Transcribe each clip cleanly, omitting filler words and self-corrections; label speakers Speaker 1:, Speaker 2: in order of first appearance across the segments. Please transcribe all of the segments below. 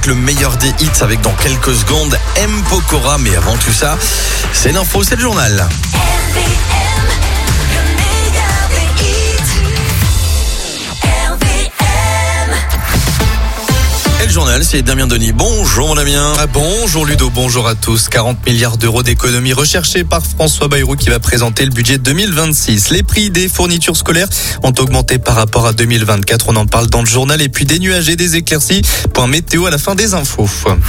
Speaker 1: avec le meilleur des hits avec dans quelques secondes M. Pokora. Mais avant tout ça, c'est l'info, c'est le journal. Et le journal, c'est Damien Denis. Bonjour mon Damien.
Speaker 2: Bonjour Ludo, bonjour à tous. 40 milliards d'euros d'économies recherchées par François Bayrou qui va présenter le budget 2026. Les prix des fournitures scolaires ont augmenté par rapport à 2024. On en parle dans le journal. Et puis des nuages et des éclaircies. Point météo à la fin des infos.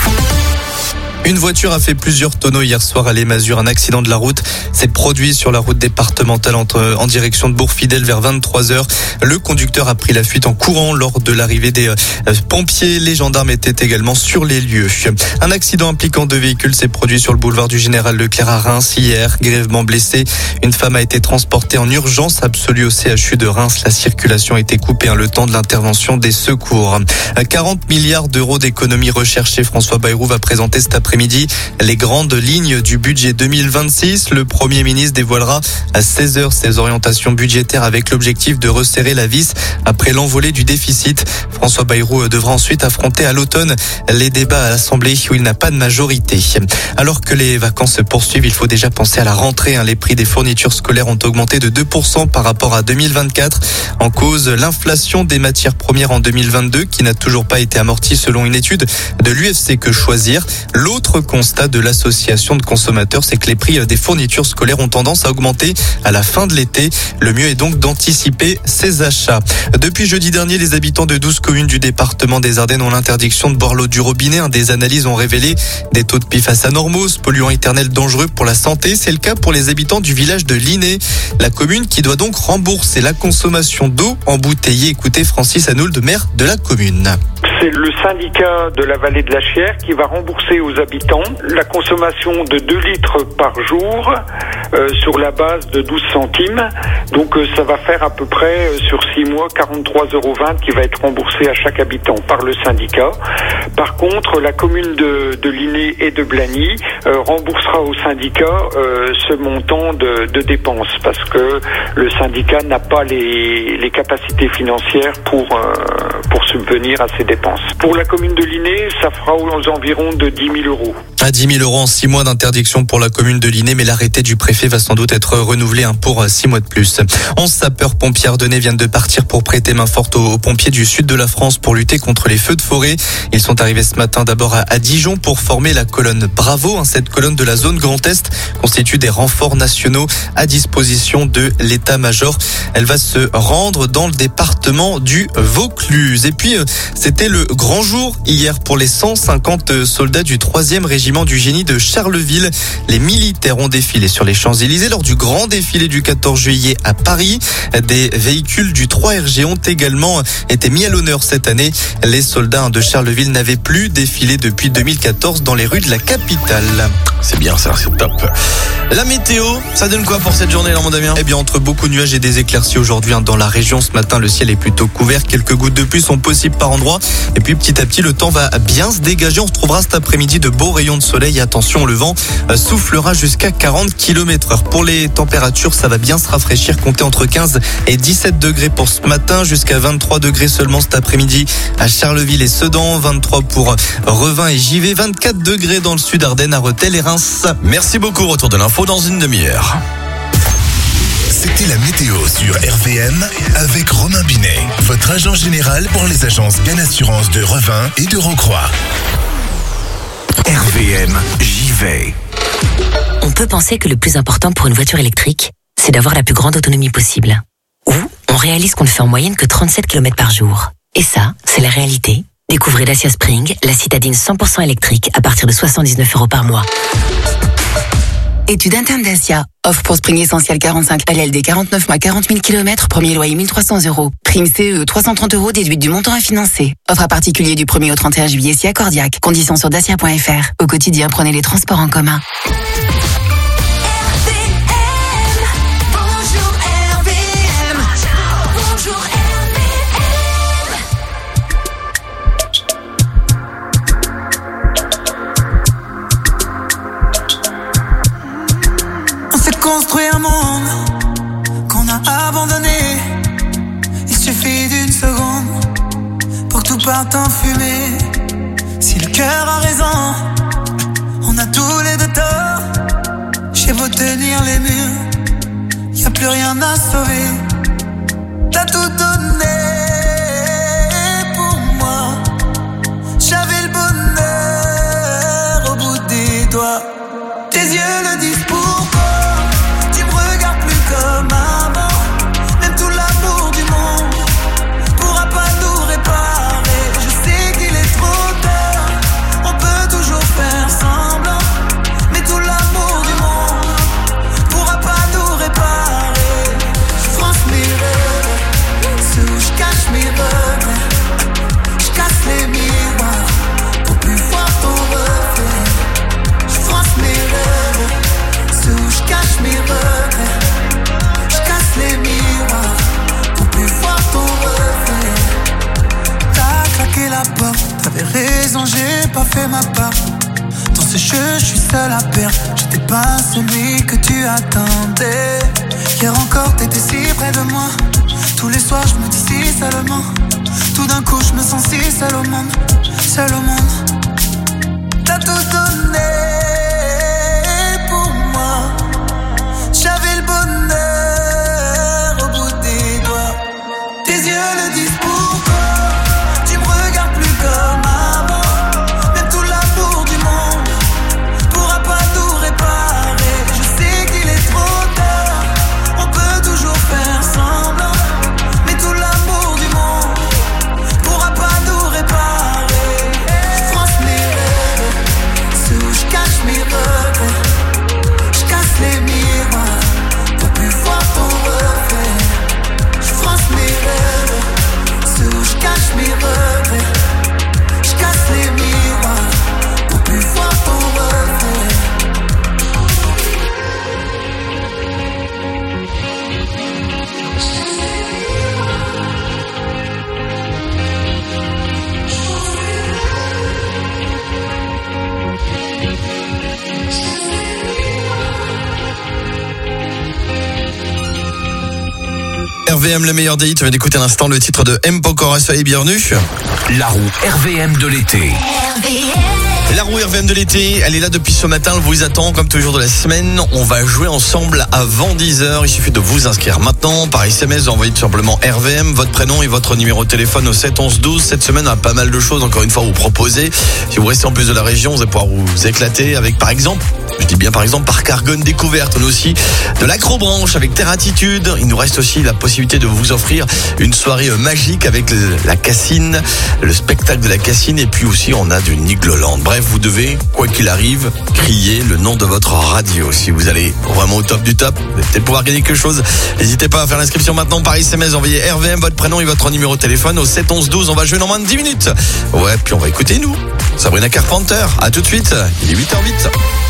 Speaker 2: Une voiture a fait plusieurs tonneaux hier soir à Les Masures. Un accident de la route s'est produit sur la route départementale en direction de Bourg-Fidèle vers 23h. Le conducteur a pris la fuite en courant lors de l'arrivée des pompiers. Les gendarmes étaient également sur les lieux. Un accident impliquant 2 véhicules s'est produit sur le boulevard du Général Leclerc à Reims hier. Grièvement blessée, une femme a été transportée en urgence absolue au CHU de Reims. La circulation a été coupée le temps de l'intervention des secours. 40 milliards d'euros d'économies recherchées. François Bayrou va présenter cet après-midi les grandes lignes du budget 2026. Le Premier ministre dévoilera à 16h ses orientations budgétaires avec l'objectif de resserrer la vis après l'envolée du déficit. François Bayrou devra ensuite affronter à l'automne les débats à l'Assemblée où il n'a pas de majorité. Alors que les vacances se poursuivent, il faut déjà penser à la rentrée. Les prix des fournitures scolaires ont augmenté de 2% par rapport à 2024. En cause, l'inflation des matières premières en 2022 qui n'a toujours pas été amortie selon une étude de l'UFC Que Choisir. L'autre constat de l'association de consommateurs, c'est que les prix des fournitures scolaires ont tendance à augmenter à la fin de l'été. Le mieux est donc d'anticiper ses achats. Depuis jeudi dernier, les habitants de 12 communes du département des Ardennes ont l'interdiction de boire l'eau du robinet. Des analyses ont révélé des taux de PFAS anormaux, polluants éternels dangereux pour la santé. C'est le cas pour les habitants du village de Linné. La commune qui doit donc rembourser la consommation d'eau embouteillée. Écoutez Francis Hanould, maire de la commune.
Speaker 3: C'est le syndicat de la vallée de la Chière qui va rembourser aux habitants la consommation de 2 litres par jour sur la base de 12 centimes. Donc ça va faire à peu près sur 6 mois 43,20 € qui va être remboursé à chaque habitant par le syndicat. Par contre, la commune de Linné et de Blagny remboursera au syndicat ce montant de dépenses parce que le syndicat n'a pas les capacités financières pour subvenir à ces dépenses. Pour la commune de Linné, ça fera aux environs de 10 000 €.
Speaker 2: À 10 000 € en 6 mois d'interdiction pour la commune de Linné, mais l'arrêté du préfet va sans doute être renouvelé pour 6 mois de plus. 11 sapeurs-pompiers ardennais viennent de partir pour prêter main forte aux pompiers du sud de la France pour lutter contre les feux de forêt. Ils sont arrivés ce matin d'abord à Dijon pour former la colonne Bravo. Cette colonne de la zone Grand Est constitue des renforts nationaux à disposition de l'état-major. Elle va se rendre dans le département du Vaucluse. Et puis, c'était le grand jour hier pour les 150 soldats du 3e régiment du génie de Charleville. Les militaires ont défilé sur les Champs-Élysées lors du grand défilé du 14 juillet à Paris. Des véhicules du 3RG ont également été mis à l'honneur cette année. Les soldats de Charleville n'avaient plus défilé depuis 2014 dans les rues de la capitale.
Speaker 1: C'est bien ça, c'est top. La météo, ça donne quoi pour cette journée là mon Damien ?
Speaker 2: Eh bien, entre beaucoup de nuages et des éclaircies aujourd'hui dans la région. Ce matin, le ciel est plutôt couvert. Quelques gouttes de pluie sont possibles par endroits. Et puis petit à petit, le temps va bien se dégager. On se trouvera cet après-midi de beaux rayons de soleil. Attention, le vent soufflera jusqu'à 40 km/h. Pour les températures, ça va bien se rafraîchir. Comptez entre 15 et 17 degrés pour ce matin, jusqu'à 23 degrés seulement cet après-midi à Charleville et Sedan, 23 pour Revin et Givet, 24 degrés dans le sud Ardennes, à Rethel et Reims.
Speaker 1: Merci beaucoup, retour de l'info dans une demi-heure.
Speaker 4: C'était la météo sur RVM avec Romain Binet, votre agent général pour les agences Bien Assurance de Revin et de Rocroi. RVM, j'y vais.
Speaker 5: On peut penser que le plus important pour une voiture électrique, c'est d'avoir la plus grande autonomie possible. Ou on réalise qu'on ne fait en moyenne que 37 km par jour. Et ça, c'est la réalité. Découvrez Dacia Spring, la citadine 100% électrique à partir de 79 € par mois.
Speaker 6: Étude interne Dacia. Offre pour Spring Essentiel 45 LLD 49 mois 40 000 km, premier loyer 1 300 €. Prime CE 330 € déduite du montant à financer. Offre à particulier du 1er au 31 juillet si accordiaque. Conditions sur dacia.fr. Au quotidien, prenez les transports en commun.
Speaker 7: Construire un monde qu'on a abandonné. Il suffit d'une seconde pour que tout parte en fumée. Si le cœur a raison, on a tous les deux tort. J'ai beau tenir les murs, y'a plus rien à sauver. T'as tout donné pour moi, j'avais le bonheur au bout des doigts. Tes yeux le disent pourquoi, tu me regardes plus comme avant. Même tout l'amour du monde pourra pas nous réparer. Je sais qu'il est trop tard, on peut toujours faire semblant, mais tout l'amour du monde pourra pas nous réparer. Je France mes rêves, ceux où je cache mes regrets. Je casse les miroirs pour plus voir ton reflet. Je France mes rêves, ceux où je cache mes regrets. Je casse les miroirs pour plus voir ton reflet. T'as claqué la porte, t'avais raison, j'ai pas fait ma part. Dans ce jeu, je suis seul à perdre. J'étais pas celui que tu attendais. Hier encore, t'étais si près de moi. Tous les soirs, je me dis si seulement. Tout d'un coup, je me sens si seul au monde. Seul au monde. T'as tout donné pour moi. J'avais le bonheur au bout des doigts. Tes yeux le disent pourquoi, tu me regardes plus comme avant. Même tout l'amour du monde pourra pas nous réparer. Je sais qu'il est trop tard, on peut toujours faire semblant, mais tout l'amour du monde pourra pas nous réparer. Je France mes rêves, ceux où je cache mes regrets. Je casse les miroirs pour plus voir ton reflet. Je France mes rêves, ceux où je cache mes regrets. Je casse les miroirs pour plus voir ton reflet.
Speaker 1: RVM, le meilleur des hits. Tu vas d'écouter à l'instant le titre de M. Pokora. Soyez bienvenus.
Speaker 8: La roue RVM de l'été.
Speaker 1: La roue RVM de l'été, elle est là depuis ce matin, elle vous attend comme tous les jours de la semaine. On va jouer ensemble avant 10h. Il suffit de vous inscrire maintenant par SMS. Vous envoyez tout simplement RVM, votre prénom et votre numéro de téléphone au 7 11 12. Cette semaine, on a pas mal de choses encore une fois à vous proposer. Si vous restez en plus de la région, vous allez pouvoir vous éclater avec par exemple, je dis bien par exemple, Parc Argonne Découverte. On a aussi de l'acrobranche avec Terre Attitude. Il nous reste aussi la possibilité de vous offrir une soirée magique avec la Cassine, le spectacle de la Cassine, et puis aussi on a du Nigloland. Bref, vous devez, quoi qu'il arrive, crier le nom de votre radio. Si vous allez vraiment au top du top, vous allez peut-être pouvoir gagner quelque chose. N'hésitez pas à faire l'inscription maintenant par SMS. Envoyez RVM, votre prénom et votre numéro de téléphone au 7 11 12. On va jouer dans moins de 10 minutes. Ouais, puis on va écouter nous, Sabrina Carpenter. À tout de suite, il est 8h08.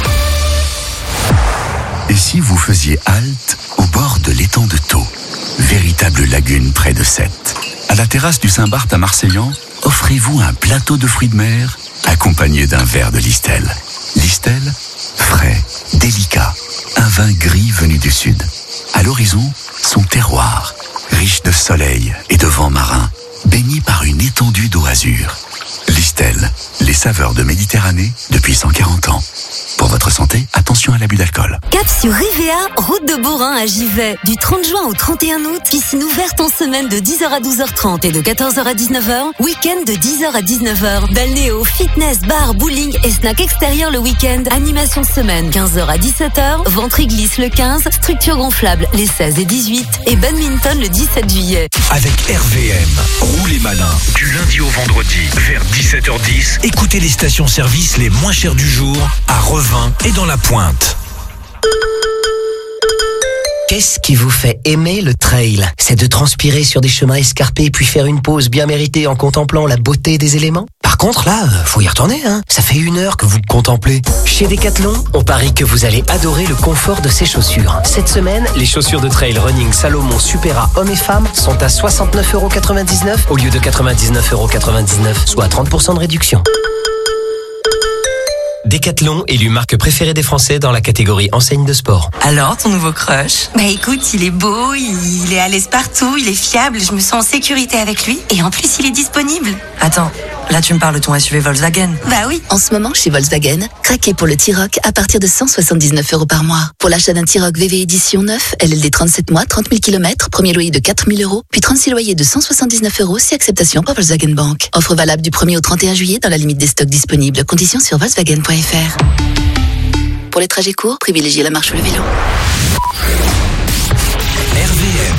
Speaker 9: Et si vous faisiez halte au bord de l'étang de Thau, véritable lagune près de Sète. À la terrasse du Saint-Barth à Marseillan, offrez-vous un plateau de fruits de mer accompagné d'un verre de Listel. Listel, frais, délicat, un vin gris venu du sud. À l'horizon, son terroir, riche de soleil et de vent marin, baigné par une étendue d'eau azur. Listel, les saveurs de Méditerranée depuis 140 ans. Pour votre santé, attention à l'abus d'alcool.
Speaker 10: Cap sur Rivea, route de Borin à Givet. Du 30 juin au 31 août, piscine ouverte en semaine de 10h à 12h30 et de 14h à 19h. Week-end de 10h à 19h. Balnéo, fitness, bar, bowling et snack extérieur le week-end. Animation semaine, 15h à 17h. Ventre glisse le 15. Structure gonflable les 16 et 18. Et badminton le 17 juillet.
Speaker 8: Avec RVM, roulez malin. Du lundi au vendredi, vers 17h10. Écoutez les stations-service les moins chères du jour à Revin et dans la Pointe.
Speaker 11: Qu'est-ce qui vous fait aimer le trail? C'est de transpirer sur des chemins escarpés puis faire une pause bien méritée en contemplant la beauté des éléments? Par contre, là, faut y retourner, hein. Ça fait 1 heure que vous contemplez. Chez Decathlon, on parie que vous allez adorer le confort de ces chaussures. Cette semaine, les chaussures de trail running Salomon Supera hommes et femmes sont à 69,99€ au lieu de 99,99€, soit 30% de réduction. Decathlon, élu marque préférée des Français dans la catégorie enseigne de sport.
Speaker 12: Alors, ton nouveau crush? Bah écoute, il est beau, il est à l'aise partout, il est fiable, je me sens en sécurité avec lui. Et en plus, il est disponible. Attends, Là, tu me parles de ton SUV Volkswagen.
Speaker 6: Bah oui. En ce moment, chez Volkswagen, craquez pour le T-Roc à partir de 179 € par mois. Pour l'achat d'un T-Roc VV édition 9, LLD 37 mois, 30 000 km, premier loyer de 4 000 €, puis 36 loyers de 179 € si acceptation par Volkswagen Bank. Offre valable du 1er au 31 juillet dans la limite des stocks disponibles. Conditions sur volkswagen.fr. Pour les trajets courts, privilégiez la marche ou le vélo.
Speaker 8: RVM.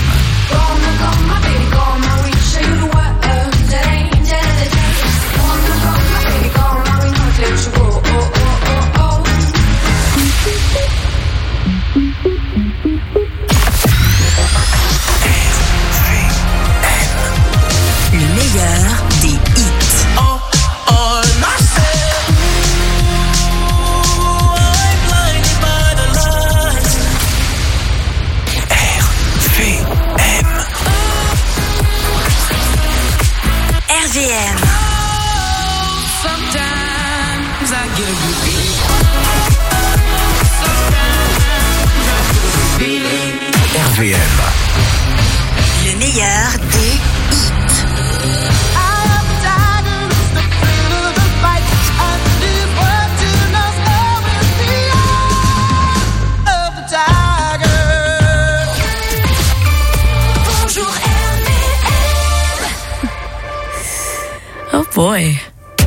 Speaker 12: Le meilleur des hits. RVM.
Speaker 8: RVM.
Speaker 12: Le meilleur des hits.
Speaker 10: Bonjour RVM.
Speaker 12: Oh boy.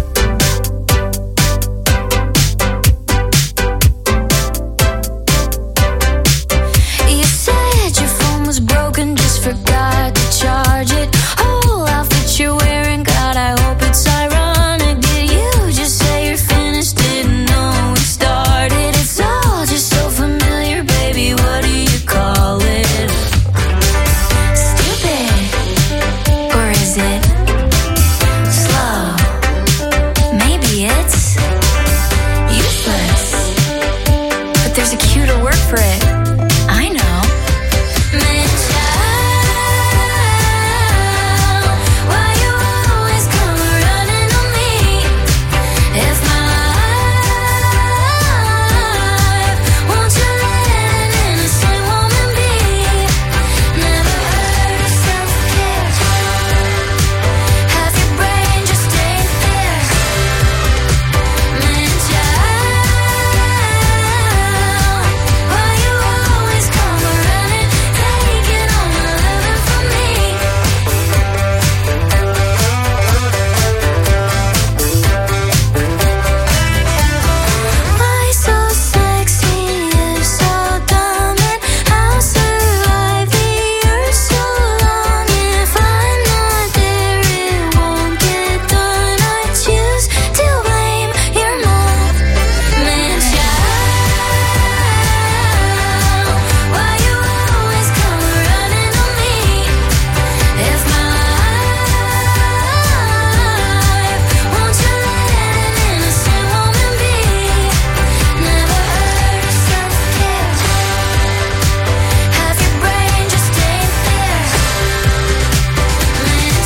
Speaker 10: You said your phone was broken, just forgot to charge it. Whole outfit you're wearing, God, I hope it's ironic. Did you just say you're finished? Didn't know we started. It's all just so familiar, baby. What do you call it? Stupid, or is it slow? Maybe it's useless, but there's a cuter word for it. I know. Man, child, why you always come running on me? If my life, won't you let an innocent woman be? Never heard of self-care. Half your brain just ain't there. Man, child, why you always come running, taking all my loving from me? Why so sexy, you're so dumb, and I'll survive the earth so long. If I'm not there, it won't get done. I choose to blame your mom. Man, child, why you always come running on me? If my life, won't you let an innocent woman be? Never heard of self-care. Half your brain just ain't there. Man,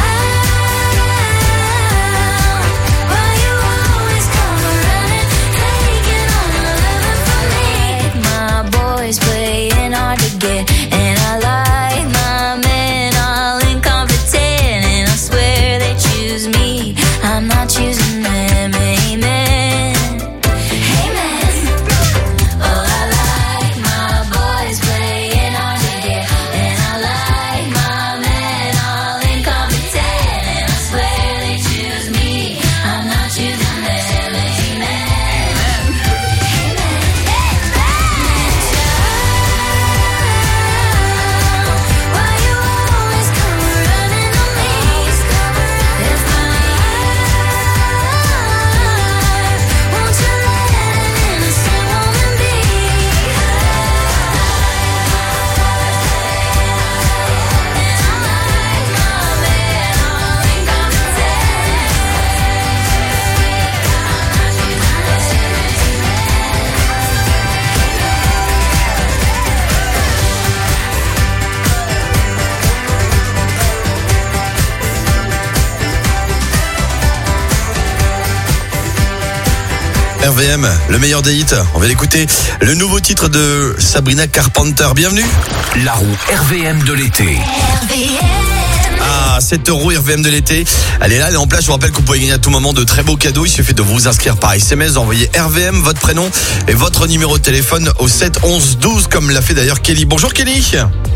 Speaker 10: child, why you always come running, taking all my loving from me? My boys playing hard to get, and I like my men all incompetent, and I swear they choose me, I'm not choosing them. Amen. Amen. Oh, I like my boys playing hard to get, and I like my men all incompetent, and I swear they choose me, I'm not choosing them. Amen. Why you always come running on me? If my life, won't you let an innocent woman be? And I like my man all
Speaker 1: RVM, le meilleur des hits. On va l'écouter. Le nouveau titre de Sabrina Carpenter. Bienvenue.
Speaker 8: La roue RVM de l'été.
Speaker 10: RVM.
Speaker 1: Ah, cette roue RVM de l'été, elle est là, elle est en place. Je vous rappelle que vous pouvez gagner à tout moment de très beaux cadeaux. Il suffit de vous inscrire par SMS, d'envoyer RVM, votre prénom et votre numéro de téléphone au 7 11 12, comme l'a fait d'ailleurs Kelly. Bonjour Kelly.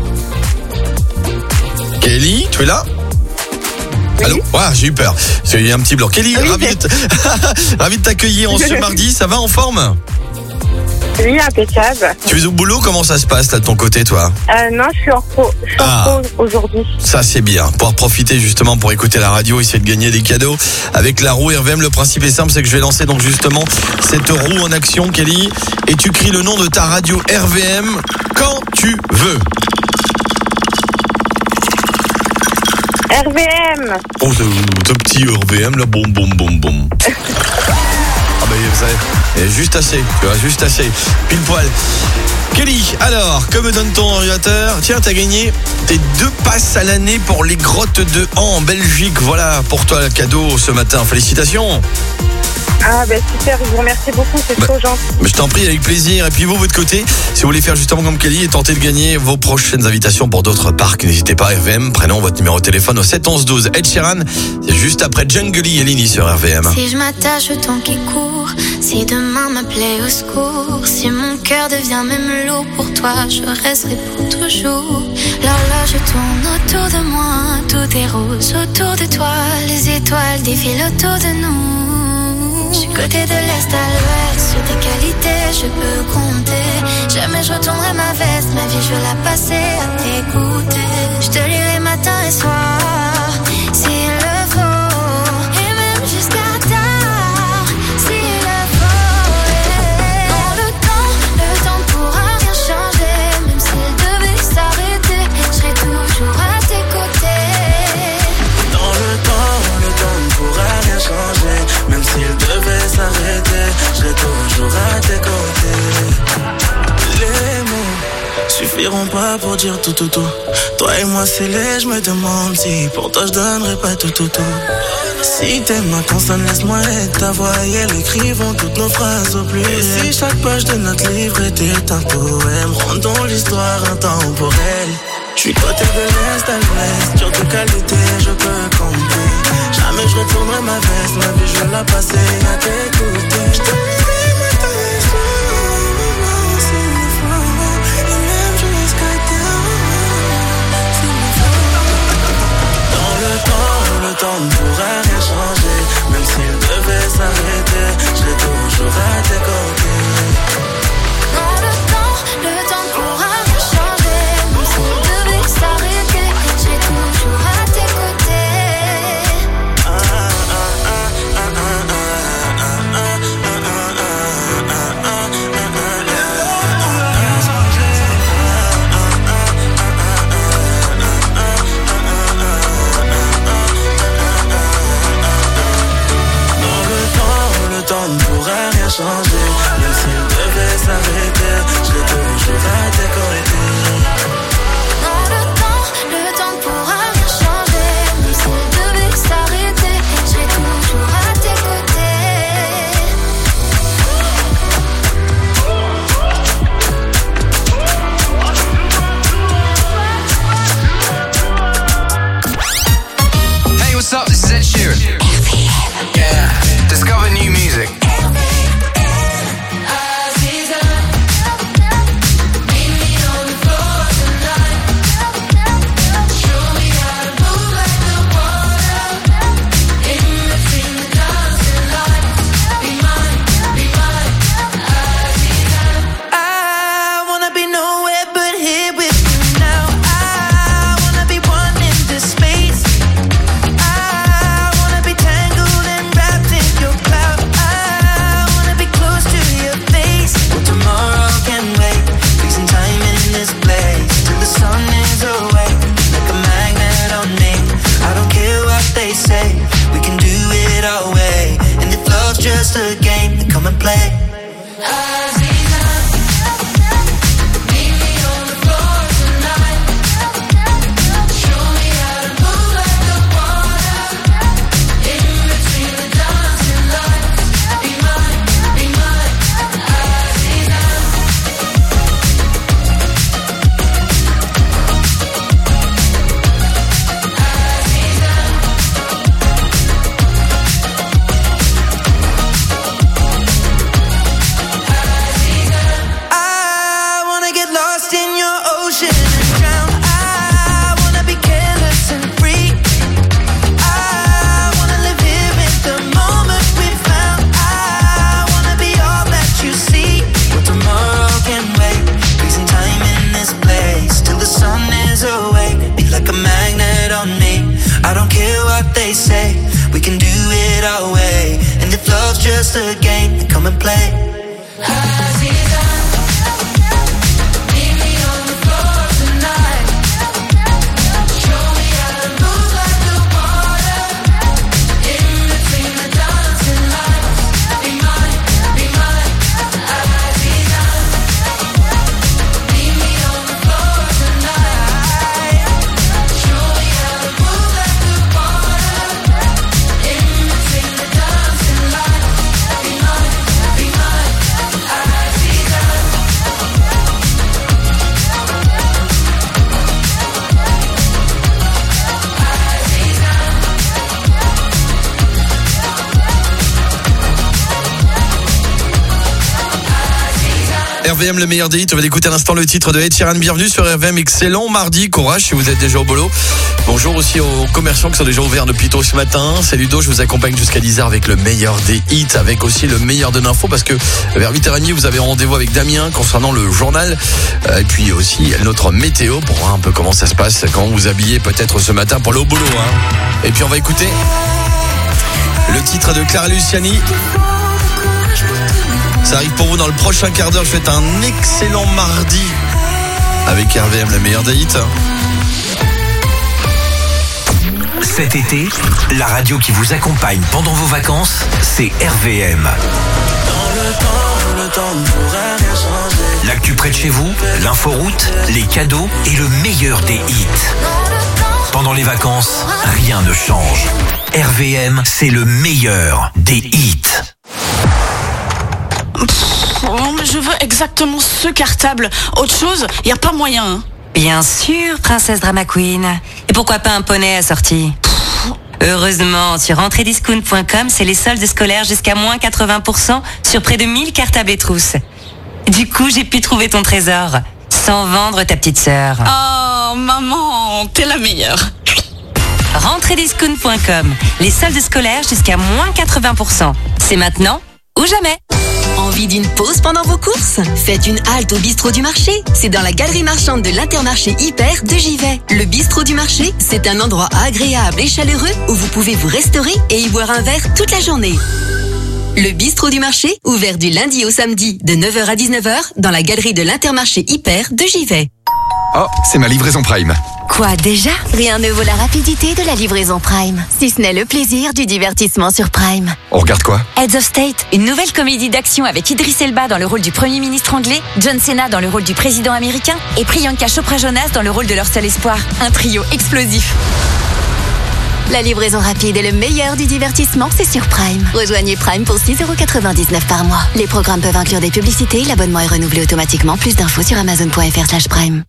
Speaker 1: Kelly, tu es là? Oui. Allô? J'ai eu peur. Il y a un petit blanc. Kelly, oui, ravi de t'accueillir en ce mardi. Ça va, en forme?
Speaker 13: Oui, impeccable.
Speaker 1: Tu es au boulot? Comment ça se passe là de ton côté, toi?
Speaker 13: Non, je suis en pause aujourd'hui.
Speaker 1: Ça, c'est bien. Pouvoir profiter justement pour écouter la radio, essayer de gagner des cadeaux avec la roue RVM. Le principe est simple, c'est que je vais lancer donc justement cette roue en action, Kelly. Et tu cries le nom de ta radio RVM quand tu veux.
Speaker 13: RVM.
Speaker 1: Oh, ce petit RVM là, boum, boum, boum, boum. Ah bah vous savez, juste assez, tu vois, juste assez. Pile poil. Kelly, alors, que me donne ton ordinateur? Tiens, t'as gagné tes 2 passes à l'année pour les grottes de Han en Belgique. Voilà, pour toi le cadeau ce matin. Félicitations.
Speaker 13: Ah bah super, je vous remercie beaucoup, c'est trop gentil.
Speaker 1: Je t'en prie, avec plaisir. Et puis vous, votre côté, si vous voulez faire justement comme Kelly et tenter de gagner vos prochaines invitations pour d'autres parcs, n'hésitez pas, RVM, prénom, votre numéro de téléphone au 7 11 12. Ed Sheeran, c'est juste après Jungly et Lini sur RVM.
Speaker 14: Si je m'attache au temps qui court, si demain m'appelait au secours, si mon cœur devient même lourd pour toi, je resterai pour toujours. L'horloge tourne autour de moi, tout est rose autour de toi, les étoiles défilent autour de nous. Je suis côté de l'Est à l'Ouest, sur tes qualités je peux compter. Jamais je retournerai ma veste, ma vie je veux la passer à t'écouter. Je te lirai matin et soir, s'il le faut, et même jusqu'à tard, s'il le faut. Dans le temps ne pourra rien changer, même s'il devait s'arrêter, je serai toujours à tes côtés.
Speaker 15: Dans le temps ne pourra rien changer, même s'il devait s'arrêter, je serai toujours à tes côtés. Les mots suffiront pas pour dire tout. Toi et moi c'est laid, je me demande si pour toi je donnerais pas tout. Si t'aimes ma consonne, laisse-moi être ta voix et elle écrivons toutes nos phrases au pluriel. Et si chaque page de notre livre était un poème, rendons l'histoire intemporelle. Je suis côté de l'Est à l'Ouest, sur tes qualités je peux compter. Jamais je retournerai ma veste, ma vie je veux la passer à t'écouter. Je te lirai matin et soir, s'il le faut, et même jusqu'à tard, s'il le faut. Dans le temps ne pourra rien changer, même s'il devait s'arrêter, je serai toujours à tes côtés.
Speaker 14: Dans le temps ne pourra rien changer, même s'il devait s'arrêter, je serai toujours à tes côtés.
Speaker 15: Le temps ne pourra rien changer, même s'il devait s'arrêter, je serai toujours à tes côtés.
Speaker 14: Dans le temps ne pourra rien changer, même s'il devait s'arrêter, je serai toujours à tes
Speaker 16: côtés. Hey, what's up? This is Ed Sheeran. Yeah, discover new music.
Speaker 15: Just a game, then come and play.
Speaker 7: just a game, come and play.
Speaker 1: RVM, le meilleur des hits. On va écouter à l'instant le titre de Ed Sheeran. Bienvenue sur RVM. Excellent mardi. Courage si vous êtes déjà au boulot. Bonjour aussi aux commerçants qui sont déjà ouverts depuis tôt ce matin. C'est Ludo. Je vous accompagne jusqu'à 10h avec le meilleur des hits, avec aussi le meilleur de l'info, parce que vers 8h30, vous avez rendez-vous avec Damien concernant le journal. Et puis aussi notre météo pour voir un peu comment ça se passe quand vous habillez peut-être ce matin pour aller au boulot. Et puis on va écouter le titre de Clara Luciani. Ça arrive pour vous dans le prochain quart d'heure. Je fais un excellent mardi avec RVM, le meilleur des hits.
Speaker 8: Cet été, la radio qui vous accompagne pendant vos vacances, c'est RVM. L'actu près de chez vous, l'inforoute, les cadeaux et le meilleur des hits. Pendant les vacances, rien ne change. RVM, c'est le meilleur des hits.
Speaker 17: Oh, mais je veux exactement ce cartable. Autre chose, y a pas moyen. Hein.
Speaker 5: Bien sûr, princesse Drama Queen. Et pourquoi pas un poney assorti? Heureusement, sur entrediscount.com, c'est les soldes scolaires jusqu'à moins 80% sur près de 1000 cartables et trousses. Du coup, j'ai pu trouver ton trésor, sans vendre ta petite sœur.
Speaker 17: Oh, maman, t'es la meilleure.
Speaker 5: Entrediscount.com, les soldes scolaires jusqu'à moins 80%. C'est maintenant ou jamais.
Speaker 18: Envie d'une pause pendant vos courses? Faites une halte au bistrot du marché. C'est dans la galerie marchande de l'Intermarché Hyper de Givet. Le bistrot du marché, c'est un endroit agréable et chaleureux où vous pouvez vous restaurer et y boire un verre toute la journée. Le bistrot du marché, ouvert du lundi au samedi de 9h à 19h dans la galerie de l'Intermarché Hyper de Givet.
Speaker 19: Oh, c'est ma livraison Prime.
Speaker 18: Quoi déjà? Rien ne vaut la rapidité de la livraison Prime, si ce n'est le plaisir du divertissement sur Prime.
Speaker 19: On regarde quoi?
Speaker 18: Heads of State, une nouvelle comédie d'action avec Idris Elba dans le rôle du Premier ministre anglais, John Cena dans le rôle du président américain et Priyanka Chopra Jonas dans le rôle de leur seul espoir. Un trio explosif. La livraison rapide et le meilleur du divertissement, c'est sur Prime. Rejoignez Prime pour 6,99€ par mois. Les programmes peuvent inclure des publicités, l'abonnement est renouvelé automatiquement. Plus d'infos sur amazon.fr/prime.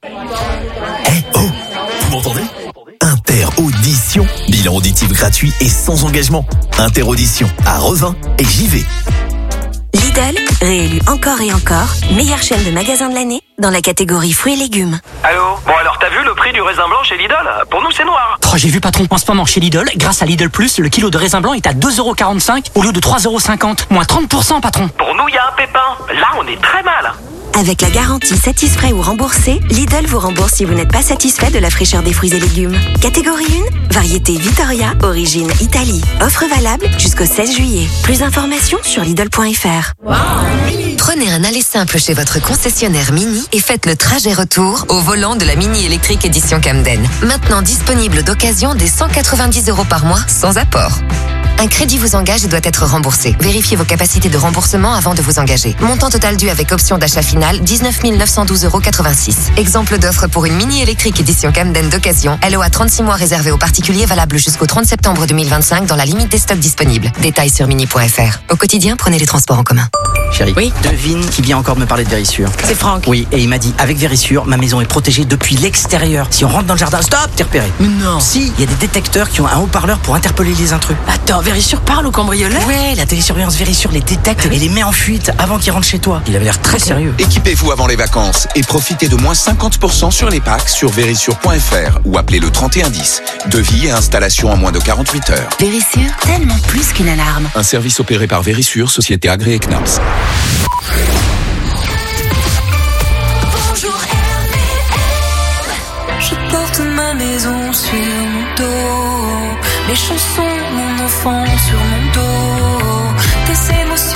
Speaker 20: Vous m'entendez? Interaudition. Bilan auditif gratuit et sans engagement. Interaudition à Revin et JV.
Speaker 21: Lidl, réélu encore et encore, meilleure chaîne de magasins de l'année dans la catégorie fruits et légumes.
Speaker 22: Allô? Bon alors t'as vu le prix du raisin blanc chez Lidl? Pour nous c'est noir.
Speaker 23: Oh, j'ai vu patron, en ce moment chez Lidl, grâce à Lidl Plus, le kilo de raisin blanc est à 2,45€ au lieu de 3,50€. Moins 30% patron.
Speaker 22: Pour nous il y a un pépin. Là on est très mal.
Speaker 21: Avec la garantie satisfait ou remboursé, Lidl vous rembourse si vous n'êtes pas satisfait de la fraîcheur des fruits et légumes. Catégorie 1, variété Vittoria, origine Italie. Offre valable jusqu'au 16 juillet. Plus d'informations sur Lidl.fr.
Speaker 24: Prenez un aller simple chez votre concessionnaire Mini et faites le trajet retour au volant de la Mini électrique édition Camden. Maintenant disponible d'occasion dès 190€ par mois sans apport. Un crédit vous engage et doit être remboursé. Vérifiez vos capacités de remboursement avant de vous engager. Montant total dû avec option d'achat finale, 19 912,86€. Exemple d'offre pour une Mini électrique édition Camden d'occasion. LOA 36 mois réservé aux particuliers, valable jusqu'au 30 septembre 2025 dans la limite des stocks disponibles. Détails sur mini.fr. Au quotidien, prenez les transports en commun.
Speaker 25: Chérie, oui, devine qui vient encore me parler de Vérissure.
Speaker 17: C'est Franck.
Speaker 25: Oui, et il m'a dit, avec Vérissure, ma maison est protégée depuis l'extérieur. Si on rentre dans le jardin, stop, t'es repéré.
Speaker 17: Mais non.
Speaker 25: Si, il y a des détecteurs qui ont un haut-parleur pour interpeller les intrus.
Speaker 17: Attends, Vérissure parle aux cambrioleurs?
Speaker 25: Ouais, la télésurveillance Vérissure les détecte et les met en fuite avant qu'ils rentrent chez toi. Il avait l'air très sérieux.
Speaker 26: Équipez-vous avant les vacances et profitez de moins 50% sur les packs sur Vérissure.fr ou appelez le 3110. Devis et installation en moins de 48 heures.
Speaker 18: Vérissure, tellement plus qu'une alarme.
Speaker 26: Un service opéré par Vérissure, société agréée CNAPS.
Speaker 7: Bonjour RVM. Je porte ma maison sur mon dos, mes chansons, mon enfant sur mon dos, tes émotions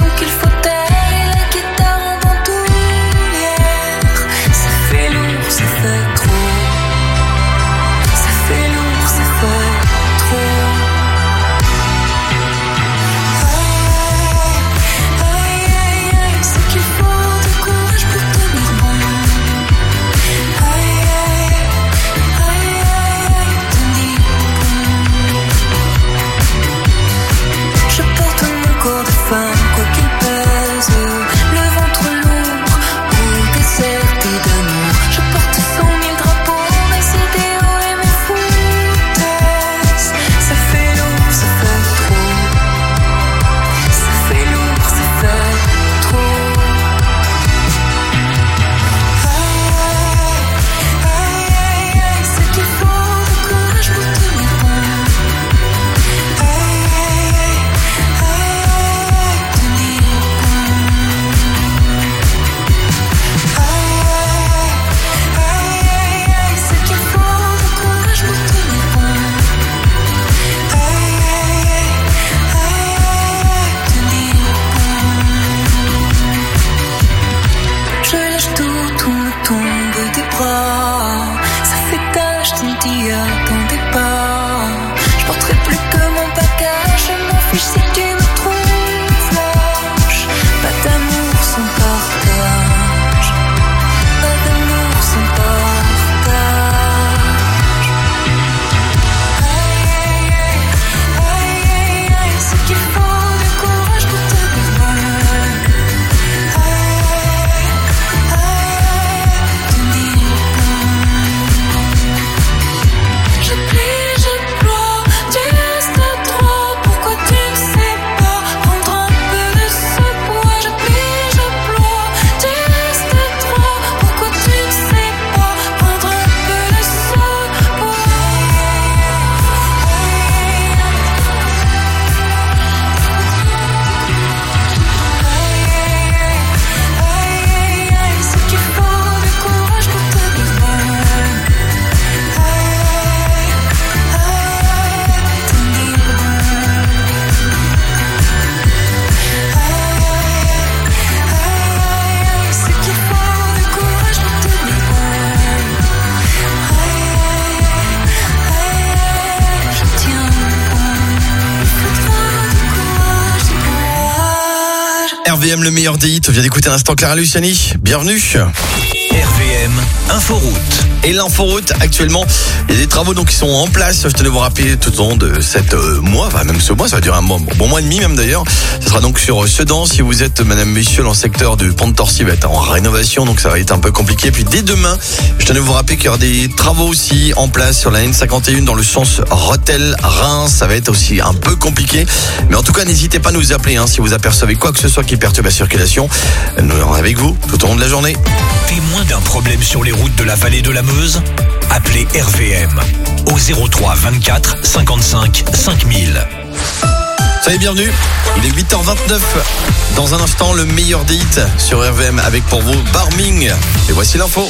Speaker 1: RVM, le meilleur des hits. On vient d'écouter un instant Clara Luciani. Bienvenue.
Speaker 8: RVM Inforoute.
Speaker 1: Et l'inforoute, actuellement, il y a des travaux donc qui sont en place. Je tenais à vous rappeler tout au long de cette mois, enfin même ce mois, ça va durer un bon mois et demi même d'ailleurs. Ce sera donc sur Sedan. Si vous êtes, madame, messieurs, dans le secteur du Pont de Torcy, va être en rénovation, donc ça va être un peu compliqué. Puis dès demain, je tenais à vous rappeler qu'il y aura des travaux aussi en place sur la N51 dans le sens Rethel-Reims. Ça va être aussi un peu compliqué. Mais en tout cas, n'hésitez pas à nous appeler si vous apercevez quoi que ce soit qui perturbe la circulation. Nous serons avec vous tout au long de la journée.
Speaker 8: Témoin d'un problème sur les routes de la vallée de la Meuse? Appelez RVM au 03 24 55 5000.
Speaker 1: Soyez bienvenus, il est 8h29. Dans un instant, le meilleur des hits sur RVM avec pour vous Barming. Et voici l'info.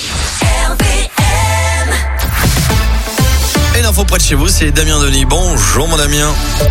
Speaker 1: Et l'info près de chez vous, c'est Damien Denis. Bonjour mon Damien.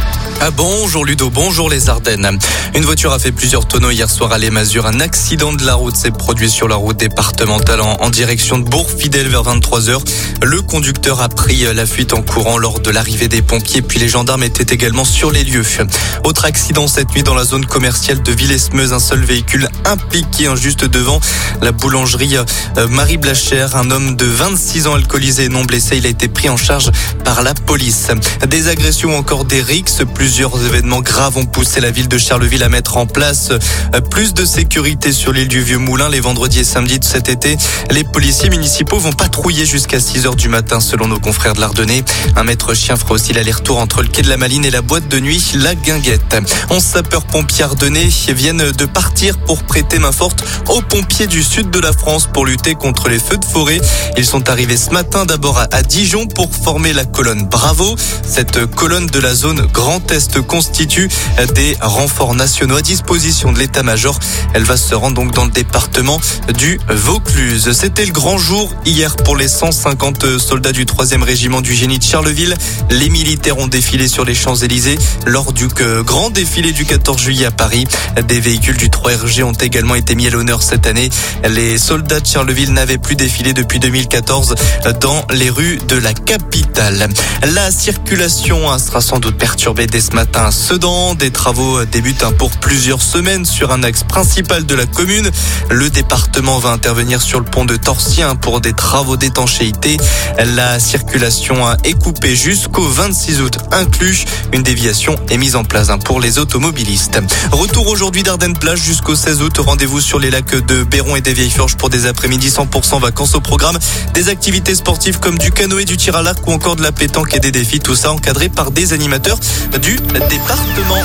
Speaker 2: Bonjour Ludo, bonjour les Ardennes. Une voiture a fait plusieurs tonneaux hier soir à Les Masures. Un accident de la route s'est produit sur la route départementale en direction de Bourg-Fidèle vers 23h. Le conducteur a pris la fuite en courant lors de l'arrivée des pompiers, puis les gendarmes étaient également sur les lieux. Autre accident cette nuit dans la zone commerciale de Villesmeuse, un seul véhicule impliqué juste devant la boulangerie Marie Blachère. Un homme de 26 ans alcoolisé et non blessé, il a été pris en charge par la police. Des agressions, encore des rixes. Plusieurs événements graves ont poussé la ville de Charleville à mettre en place plus de sécurité sur l'île du Vieux-Moulin. Les vendredis et samedis de cet été, les policiers municipaux vont patrouiller jusqu'à 6h du matin selon nos confrères de l'Ardennais. Un maître chien fera aussi l'aller-retour entre le quai de la Maline et la boîte de nuit La Guinguette. 11 sapeurs-pompiers ardennais viennent de partir pour prêter main forte aux pompiers du sud de la France pour lutter contre les feux de forêt. Ils sont arrivés ce matin d'abord à Dijon pour former la colonne Bravo. Cette colonne de la zone Grand Est constitue des renforts nationaux à disposition de l'état-major. Elle va se rendre donc dans le département du Vaucluse. C'était le grand jour hier pour les 150 soldats du 3e régiment du génie de Charleville. Les militaires ont défilé sur les Champs-Élysées lors du grand défilé du 14 juillet à Paris. Des véhicules du 3RG ont également été mis à l'honneur cette année. Les soldats de Charleville n'avaient plus défilé depuis 2014 dans les rues de la capitale. La circulation sera sans doute perturbée dès ce matin à Sedan. Des travaux débutent pour plusieurs semaines sur un axe principal de la commune. Le département va intervenir sur le pont de Torcy pour des travaux d'étanchéité. La circulation est coupée jusqu'au 26 août inclus. Une déviation est mise en place pour les automobilistes. Retour aujourd'hui d'Ardennes-Plage jusqu'au 16 août. Rendez-vous sur les lacs de Béron et des Vieilles-Forges pour des après-midi 100% vacances au programme. Des activités sportives comme du canoë, du tir à l'arc ou encore de la pétanque et des défis. Tout ça encadré par des animateurs du département.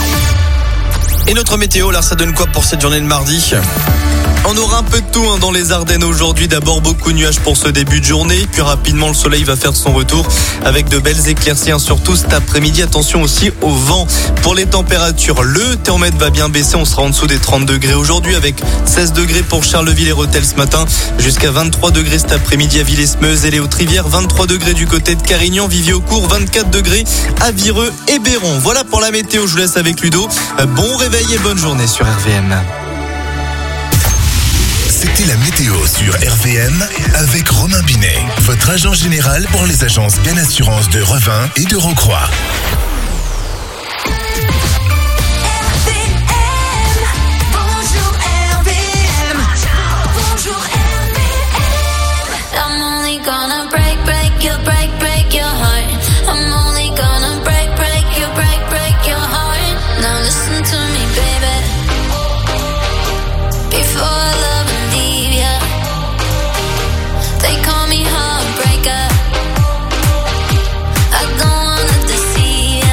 Speaker 1: Et notre météo, là, ça donne quoi pour cette journée de mardi ?
Speaker 2: On aura un peu de tout dans les Ardennes aujourd'hui. D'abord beaucoup de nuages pour ce début de journée. Puis rapidement le soleil va faire son retour avec de belles éclaircies surtout cet après-midi. Attention aussi au vent. Pour les températures, le thermomètre va bien baisser. On sera en dessous des 30 degrés aujourd'hui avec 16 degrés pour Charleville et Rethel ce matin. Jusqu'à 23 degrés cet après-midi à Villesmeuse et les Hautes-Rivières. 23 degrés du côté de Carignan, Viviaucourt. 24 degrés à Vireux et Béron. Voilà pour la météo. Je vous laisse avec Ludo. Bon réveil et bonne journée sur RVM.
Speaker 3: C'était la météo sur RVM avec Romain Binet, votre agent général pour les agences Bien Assurance de Revin et de Rocroi.
Speaker 14: I don't wanna deceive ya.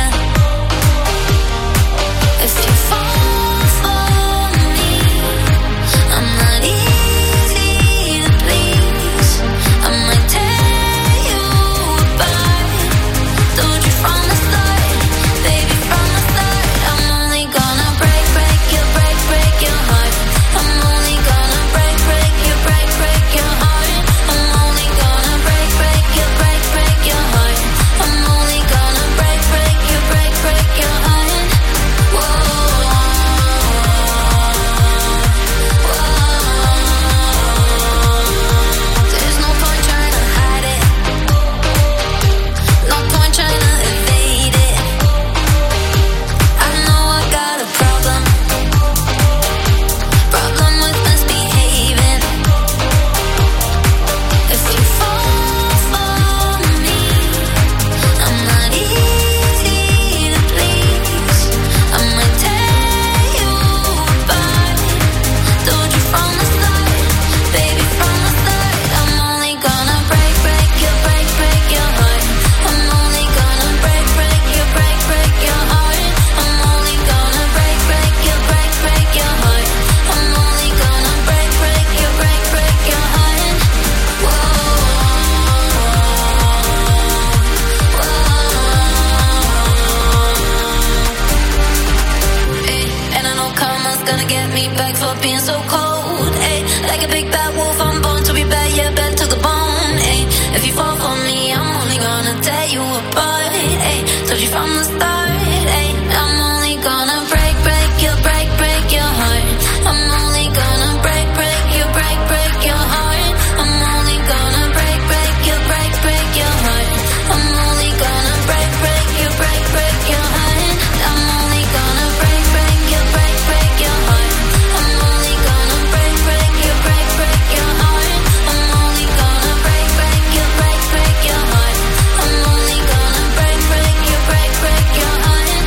Speaker 14: stop being so cold. Ay, like a big bad wolf, I'm born to be bad, yeah, bad to the bone. Ay, if you fall for me, I'm only gonna tear you apart. Ay, told you from the start. Ay, I'm only gonna break your heart. I'm only gonna break your heart. I'm only gonna break your heart. I'm only gonna break your heart. I'm only gonna break your heart. I'm only gonna break your heart. I'm only gonna break your heart. I'm only gonna break your heart.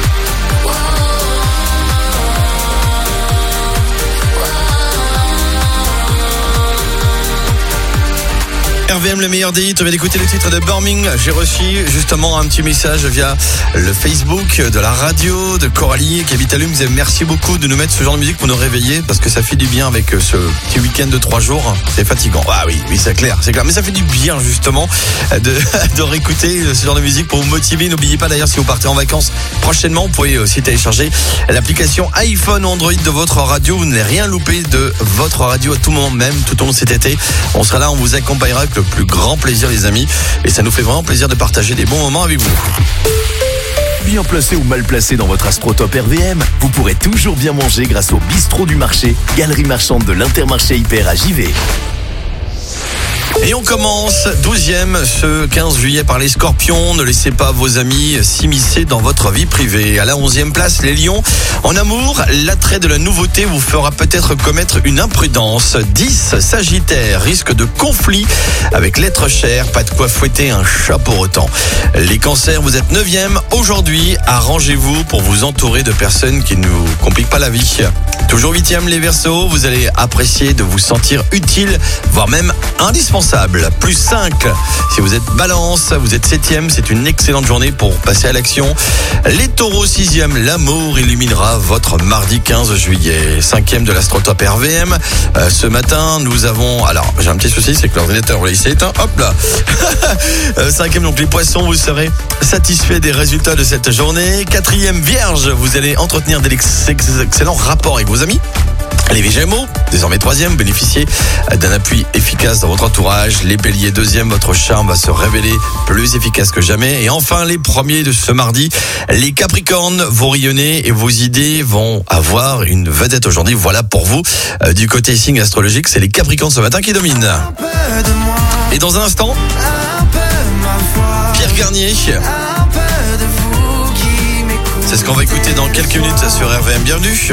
Speaker 1: RVM, le meilleur des hits. On vient d'écouter le titre de Burning. J'ai reçu justement un petit message via le Facebook de la radio de Coralie qui habite à Lune. Merci beaucoup de nous mettre ce genre de musique pour nous réveiller parce que ça fait du bien avec ce petit week-end de 3 jours. C'est fatigant. Ah oui, c'est clair. Mais ça fait du bien justement de réécouter ce genre de musique pour vous motiver. N'oubliez pas d'ailleurs, si vous partez en vacances prochainement, vous pouvez aussi télécharger l'application iPhone ou Android de votre radio. Vous n'allez rien louper de votre radio à tout moment, même tout au long de cet été. On sera là, on vous accompagnera avec le plus grand plaisir, les amis, et ça nous fait vraiment plaisir de partager des bons moments avec vous.
Speaker 20: Bien placé ou mal placé dans votre AstroTop RVM, vous pourrez toujours bien manger grâce au bistrot du marché, galerie marchande de l'Intermarché Hyper à Givet.
Speaker 1: Et on commence 12e ce 15 juillet par les Scorpions. Ne laissez pas vos amis s'immiscer dans votre vie privée. À la 11e place, les Lions. En amour, l'attrait de la nouveauté vous fera peut-être commettre une imprudence. 10, Sagittaire, risque de conflit avec l'être cher. Pas de quoi fouetter un chat pour autant. Les Cancers, vous êtes 9e. Aujourd'hui, arrangez-vous pour vous entourer de personnes qui ne vous compliquent pas la vie. Toujours 8e, les Verseaux. Vous allez apprécier de vous sentir utile, voire même indispensable. Plus 5. Si vous êtes Balance, vous êtes 7e. C'est une excellente journée pour passer à l'action. Les Taureaux, 6e. L'amour illuminera votre mardi 15 juillet. 5e de l'AstroTop RVM. Ce matin, nous avons... Alors, j'ai un petit souci, c'est que l'ordinateur, il s'est éteint. Hop là. 5e, donc les Poissons, vous serez satisfaits des résultats de cette journée. 4e, Vierge. Vous allez entretenir d'excellents rapports avec vos amis. Les Gémeaux, désormais 3e, bénéficiez d'un appui efficace dans votre entourage. Les Béliers, 2e, votre charme va se révéler plus efficace que jamais. Et enfin, les premiers de ce mardi, les Capricornes, vous rayonnez et vos idées vont avoir une vedette aujourd'hui. Voilà pour vous. Du côté signe astrologique, c'est les Capricornes ce matin qui dominent. Et dans un instant, Pierre Garnier. C'est ce qu'on va écouter dans quelques minutes sur RVM. Bienvenue.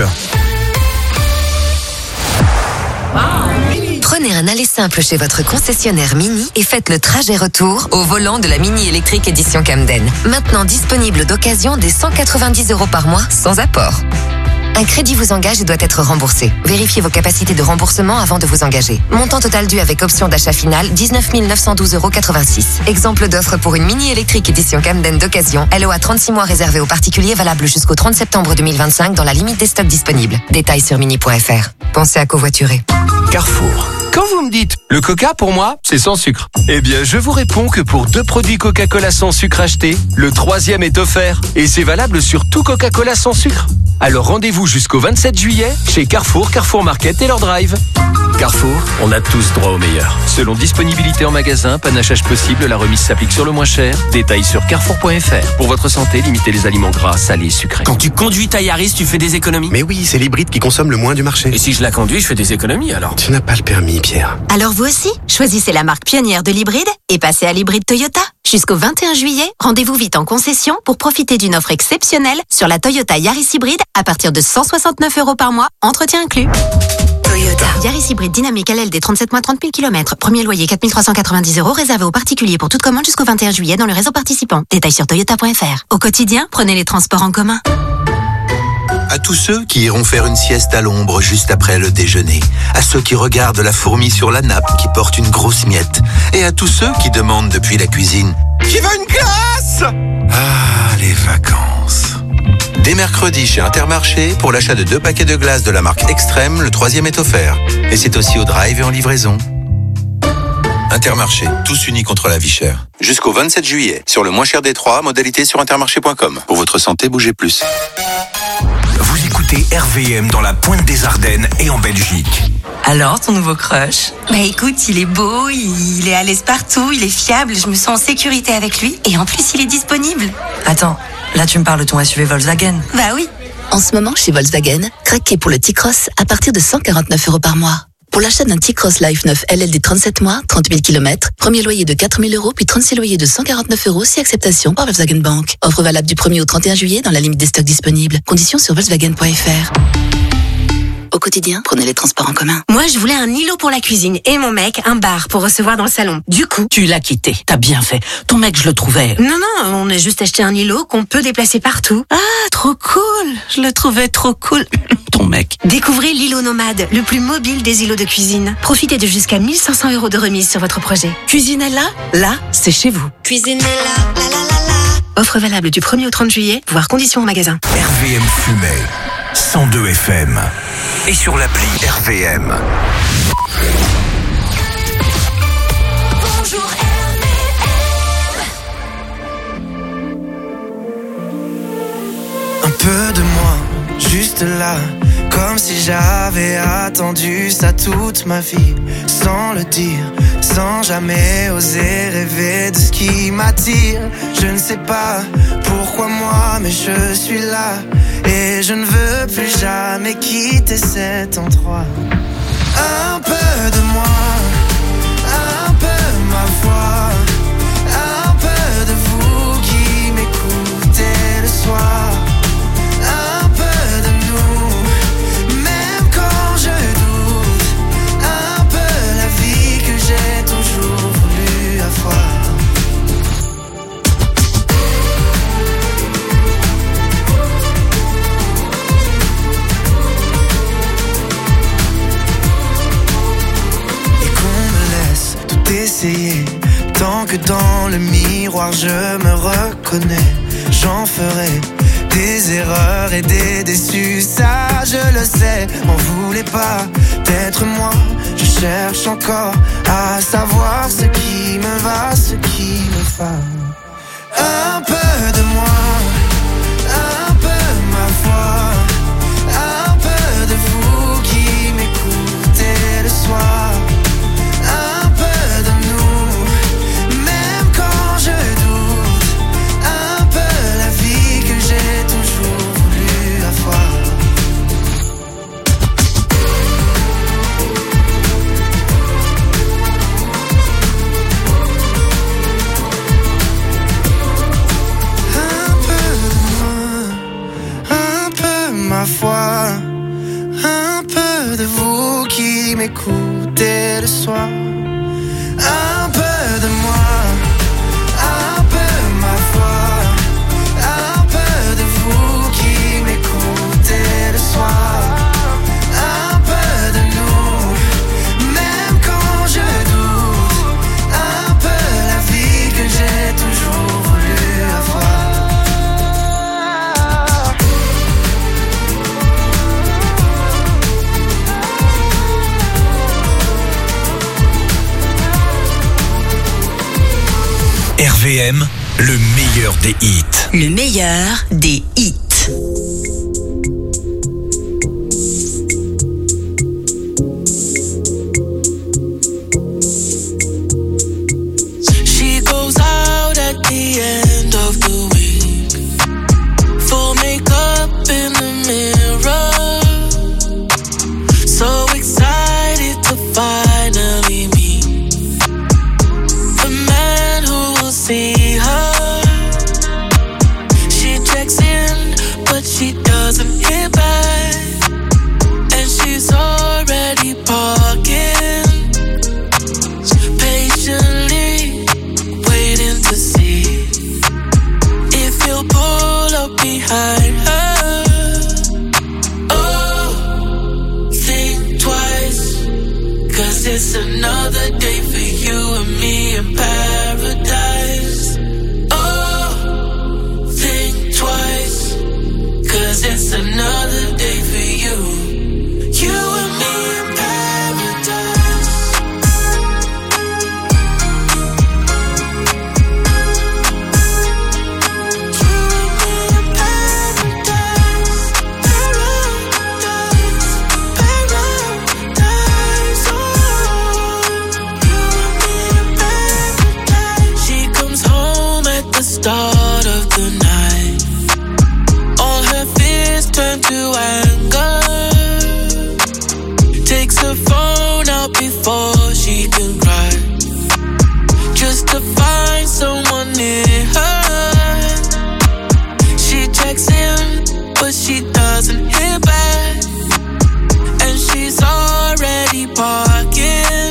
Speaker 24: Prenez un aller simple chez votre concessionnaire Mini et faites le trajet retour au volant de la Mini électrique édition Camden. Maintenant disponible d'occasion dès 190 € par mois sans apport. Un crédit vous engage et doit être remboursé. Vérifiez vos capacités de remboursement avant de vous engager. Montant total dû avec option d'achat finale, 19 912,86 €. Exemple d'offre pour une Mini électrique édition Camden d'occasion. LOA 36 mois réservé aux particuliers, valable jusqu'au 30 septembre 2025 dans la limite des stocks disponibles. Détails sur mini.fr. Pensez à covoiturer.
Speaker 8: Carrefour. Quand vous me dites « le coca pour moi, c'est sans sucre », eh bien je vous réponds que pour 2 produits Coca-Cola sans sucre achetés, le 3e est offert. Et c'est valable sur tout Coca-Cola sans sucre. Alors rendez-vous jusqu'au 27 juillet chez Carrefour, Carrefour Market et leur drive. Carrefour, on a tous droit au meilleur. Selon disponibilité en magasin, panachage possible, la remise s'applique sur le moins cher. Détails sur carrefour.fr. Pour votre santé, limitez les aliments gras, salés, sucrés.
Speaker 4: Quand tu conduis ta Yaris, tu fais des économies.
Speaker 6: Mais oui, c'est l'hybride qui consomme le moins du marché.
Speaker 4: Et si je la conduis, je fais des économies alors.
Speaker 6: Tu n'as pas le permis, Pierre.
Speaker 21: Alors vous aussi, choisissez la marque pionnière de l'hybride et passez à l'hybride Toyota. Jusqu'au 21 juillet, rendez-vous vite en concession pour profiter d'une offre exceptionnelle sur la Toyota Yaris hybride à partir de 169 € par mois, entretien inclus. Toyota. Yaris hybride dynamique LLD 37 mois 30 000 km. Premier loyer 4 390 € réservé aux particuliers pour toute commande jusqu'au 21 juillet dans le réseau participant. Détails sur toyota.fr. Au quotidien, prenez les transports en commun.
Speaker 9: À tous ceux qui iront faire une sieste à l'ombre juste après le déjeuner, à ceux qui regardent la fourmi sur la nappe qui porte une grosse miette, et à tous ceux qui demandent depuis la cuisine « Qui veut une glace ?» Ah, les vacances. Dès mercredi chez Intermarché, pour l'achat de 2 paquets de glace de la marque Extrême, le 3e est offert. Et c'est aussi au drive et en livraison. Intermarché, tous unis contre la vie chère. Jusqu'au 27 juillet, sur le moins cher des 3, modalité sur intermarché.com. Pour votre santé, bougez plus.
Speaker 8: Vous écoutez
Speaker 10: écoutez RVM dans la pointe des Ardennes et en Belgique.
Speaker 11: Alors, ton nouveau crush? Bah écoute, il est beau, il est à l'aise partout, il est fiable, je me sens en sécurité avec lui et en plus il est disponible. Attends, là tu me parles de ton SUV Volkswagen? Bah oui.
Speaker 5: En ce moment, chez Volkswagen, craquez pour le T-Cross à partir de 149 € par mois. Pour l'achat d'un T-Cross Life 9 LLD 37 mois, 30 000 km, premier loyer de 4 000 €, puis 36 loyers de 149 € si acceptation par Volkswagen Bank. Offre valable du 1er au 31 juillet dans la limite des stocks disponibles. Conditions sur volkswagen.fr. Au quotidien, prenez les transports en commun.
Speaker 11: Moi, je voulais un îlot pour la cuisine et mon mec, un bar pour recevoir dans le salon. Du coup...
Speaker 25: Tu l'as quitté, t'as bien fait. Ton mec, je le trouvais...
Speaker 11: Non, on a juste acheté un îlot qu'on peut déplacer partout.
Speaker 25: Ah, trop cool. Je le trouvais trop cool. Ton mec.
Speaker 11: Découvrez l'îlot nomade, le plus mobile des îlots de cuisine. Profitez de jusqu'à 1 500 € de remise sur votre projet.
Speaker 25: Cuisinella, là, c'est chez vous.
Speaker 11: Cuisinella, la la la la. Offre valable du 1er au 30 juillet, voire conditions en magasin.
Speaker 10: RVM Fumay, 102 FM. Et sur l'appli RVM.
Speaker 7: Bonjour
Speaker 12: Un peu de moi, juste là, comme si j'avais attendu ça toute ma vie, sans le dire, sans jamais oser rêver de ce qui m'attire. Je ne sais pas pourquoi moi, mais je suis là, et je ne veux plus jamais quitter cet endroit. Un peu de moi, un peu ma voix, un peu de vous qui m'écoutez le soir. Tant que dans le miroir je me reconnais, j'en ferai des erreurs et des déçus, ça je le sais. M'en voulez pas d'être moi, je cherche encore à savoir ce qui me va, ce qui me va. Un peu de moi, un peu ma voix, un peu de vous qui m'écoutez le soir. Ma foi, un peu de vous qui m'écoutez le soir, un peu de moi, un peu ma foi, un peu de vous qui m'écoutez le soir, un peu de nous, même quand je doute, un peu la vie que j'ai toujours voulu avoir.
Speaker 10: RVM, le meilleur des hits.
Speaker 11: Le meilleur des hits.
Speaker 7: She goes out at the end of the week, full makeup in the mirror, so excited to finally meet the man who will see her. She checks in, but she doesn't hear back, and she's already parking, patiently waiting to see if he'll pull up behind her. Oh, think twice, 'cause it's another day for you and me in paradise. Oh, think twice, 'cause it's another day for you, you and me in paradise. You and me in paradise, paradise.
Speaker 13: before she can cry. Just to find someone near her. She checks in, but she doesn't hear back. And she's already parking,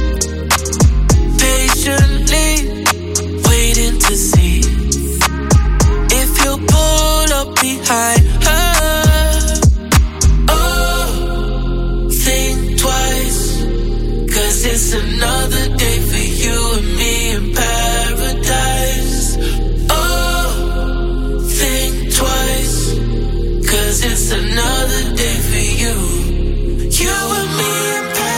Speaker 13: patiently waiting to see if he'll pull up behind her. Oh, think twice, 'cause it's another day for you and me in paradise. Oh, think twice, 'cause it's another day for you, you and me in paradise.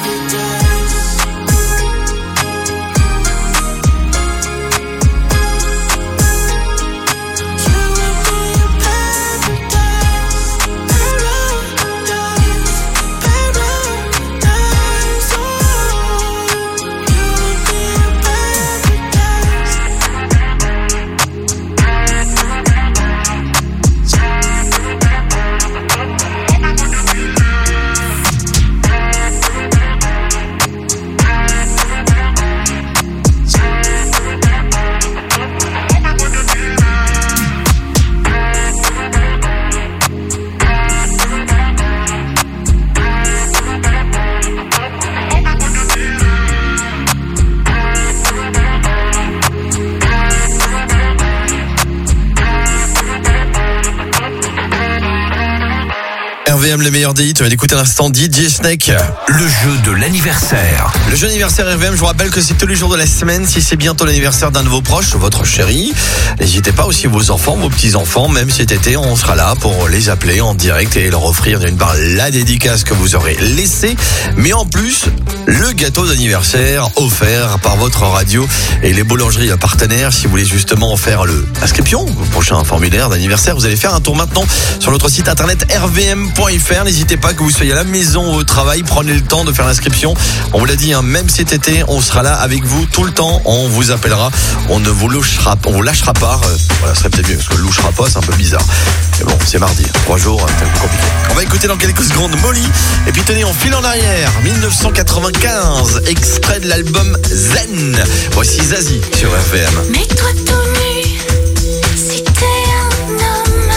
Speaker 1: RVM, les meilleurs des hits. On va écouter à l'instant DJ Snake.
Speaker 10: Le jeu de l'anniversaire.
Speaker 1: Le jeu d'anniversaire RVM, je vous rappelle que c'est tous les jours de la semaine. Si c'est bientôt l'anniversaire d'un de vos proches, votre chéri, n'hésitez pas, aussi vos enfants, vos petits-enfants. Même cet été, on sera là pour les appeler en direct et leur offrir d'une part la dédicace que vous aurez laissée, mais en plus, le gâteau d'anniversaire offert par votre radio et les boulangeries partenaires. Si vous voulez justement faire l'inscription au prochain formulaire d'anniversaire, vous allez faire un tour maintenant sur notre site internet rvm.fr. N'hésitez pas, que vous soyez à la maison ou au travail, prenez le temps de faire l'inscription. On vous l'a dit, même cet été, on sera là avec vous tout le temps. On vous appellera, on ne vous lâchera pas. Voilà, ce serait peut-être mieux, parce que le louchera pas, c'est un peu bizarre. Mais bon, c'est mardi, 3 jours, c'est un peu compliqué. On va écouter dans quelques secondes Molly. Et puis tenez, on file en arrière. 1995, extrait de l'album Zen. Voici Zazie sur RVM.
Speaker 14: Mets-toi tout nu, si t'es un homme.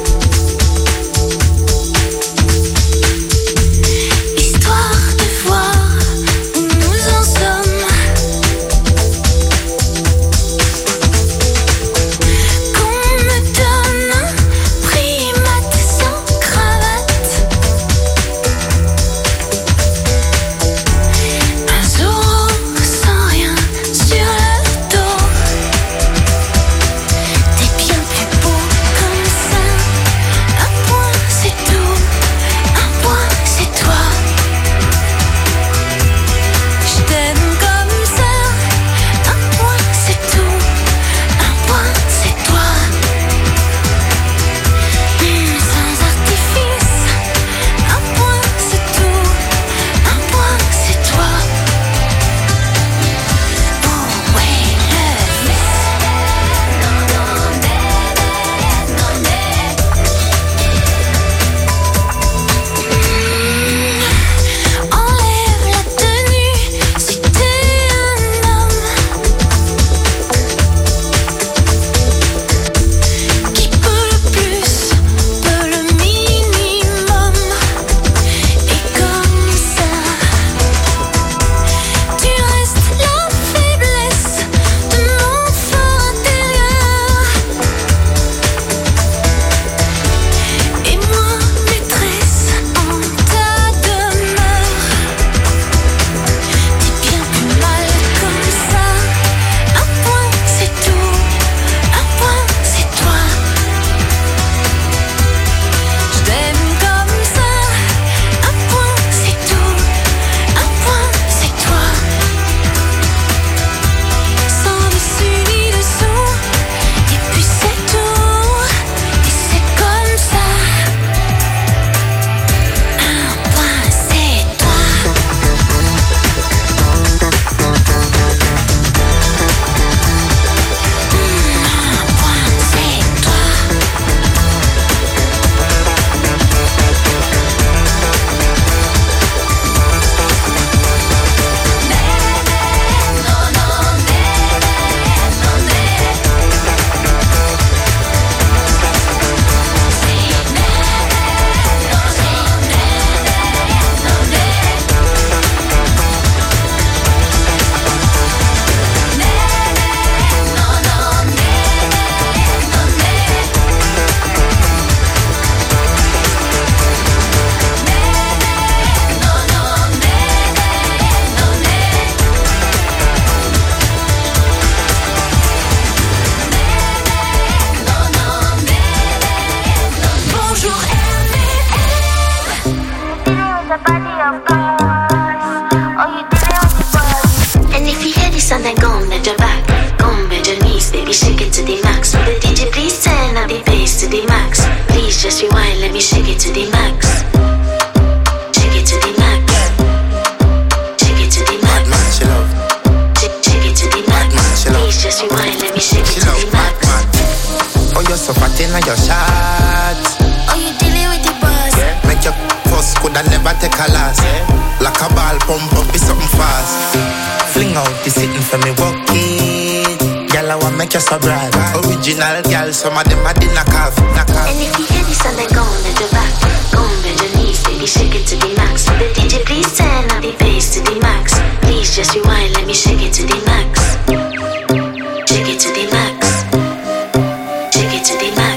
Speaker 14: Histoire de voir où nous en sommes. Qu'on me donne un primate sans cravate. Un Zorro sans rien sur le dos. Please just rewind, let me shake it to the max. Shake it to the max. Shake it to the max. Shake it to the max. Please just rewind, let me shake it to the max.
Speaker 15: Oh, you're so fat in your shot.
Speaker 14: Oh, you dealing with the boss?
Speaker 15: Make your first could I never take a last. Like a ball pump up, be something fast. Fling out the sitting for me, walk it. Girl, I want make you so bright. Original girl, some of them are in a calf.
Speaker 14: And if you hear this and then go on the back, go on bend your knees, baby, shake it to the max. The DJ please turn up the bass to the max. Please just rewind, let me shake it to the max. Shake it to the max. Shake it to the max.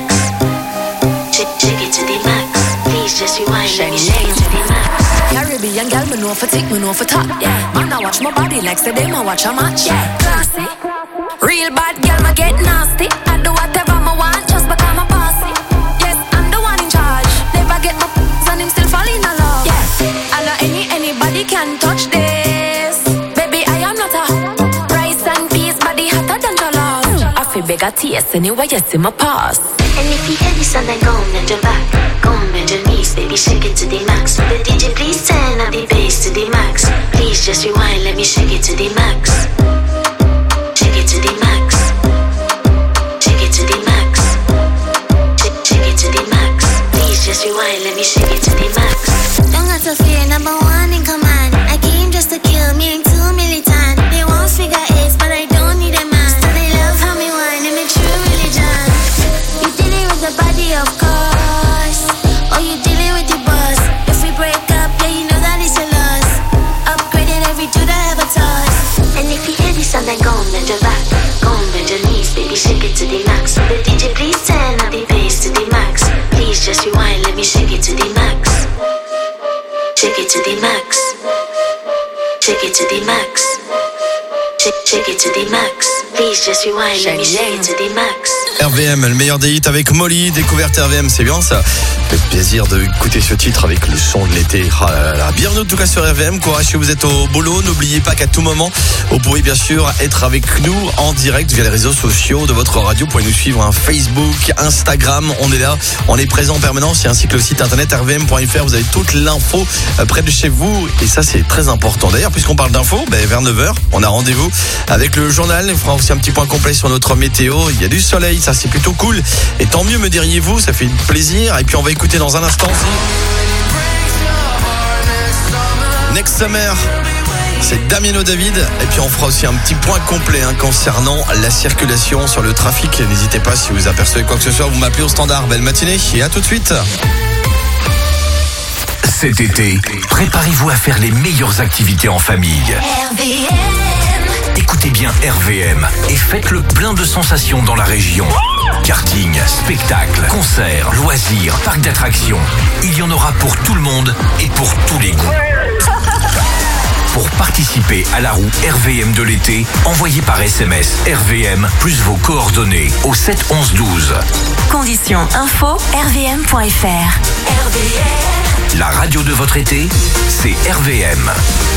Speaker 14: Shake it to the max. Please just rewind, let me shake it to the max.
Speaker 16: Caribbean girl, me know for tick, me know for top. Yeah, man, I watch my body like say them I watch a match. Yeah, classy. Real bad girl, me get nasty. I do whatever me want just because I'm bossy. Yes, I'm the one in charge. Never get my and him still fall in love. Yeah, I know anybody can touch this. Baby, I am not a rice and peas, body hotter than jollof. I feel bigger taste anyway, you see my pass.
Speaker 14: And if you hear this and then go on bend your back, go on bend your knees, baby, shake it to the max. The DJ please turn up the bass to the max. Please just rewind, let me shake it to the max. Shake it to the max. Shake it to the max. Shake it to the max. Please just rewind, let me shake it to the max.
Speaker 17: Don't have to fear, number one in command. I came just to kill me, ain't too militant. They won't figure eight, but I don't need a man. So they love how me whine, and me true religion. You dealing with the body, of course. Or you dealing with the boss. If we break up, yeah, you know that it's a loss. Upgrading every dude I ever touched.
Speaker 14: And if you hear this and then go on bend your back, go on bend your knees, baby, shake it to the max. The DJ please turn up the bass to the max. Please just rewind, let me shake it to the max. Shake it to the max. Shake it to the max. Shake it to the max. Please just rewind, let me shake it to the max.
Speaker 1: RVM, le meilleur des hits avec Molly, découverte RVM, c'est bien ça. Fait plaisir d'écouter ce titre avec le son de l'été. Ah là là. Bienvenue en tout cas sur RVM, courage si vous êtes au boulot. N'oubliez pas qu'à tout moment, vous pouvez bien sûr être avec nous en direct via les réseaux sociaux de votre radio. Vous pouvez nous suivre hein, Facebook, Instagram, on est là, on est présent en permanence. Et ainsi que le site internet rvm.fr, vous avez toute l'info près de chez vous. Et ça c'est très important. D'ailleurs, puisqu'on parle d'info, vers 9h, on a rendez-vous avec le journal. On fera aussi un petit point complet sur notre météo. Il y a du soleil, ça c'est plutôt cool. Et tant mieux me diriez-vous, ça fait plaisir. Et puis on va écouter dans un instant Next Summer. C'est Damiano David. Et puis on fera aussi un petit point complet concernant la circulation sur le trafic. N'hésitez pas si vous apercevez quoi que ce soit, vous m'appelez au standard. Belle matinée et à tout de suite.
Speaker 10: Cet été, préparez-vous à faire les meilleures activités en famille.
Speaker 14: RVM.
Speaker 10: Écoutez bien RVM et faites le plein de sensations dans la région. Karting, spectacles, concerts, loisirs, parcs d'attractions. Il y en aura pour tout le monde et pour tous les goûts. Pour participer à la roue RVM de l'été, envoyez par SMS RVM plus vos coordonnées au 7 11 12.
Speaker 21: Conditions info rvm.fr.
Speaker 14: RVM.
Speaker 10: La radio de votre été, c'est RVM.